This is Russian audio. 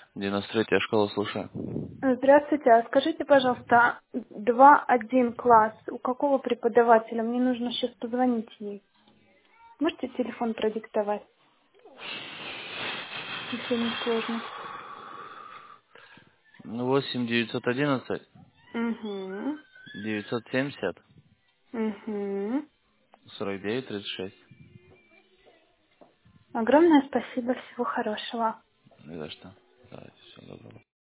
93-я школа, слушаю. Здравствуйте, а скажите, пожалуйста, 2.1 класс, у какого преподавателя? Мне нужно сейчас позвонить ей. Можете телефон продиктовать, если не сложно? 8 911 Угу. 970 Угу. 49 36. Огромное спасибо, всего хорошего. Не за что. Давайте, всего доброго.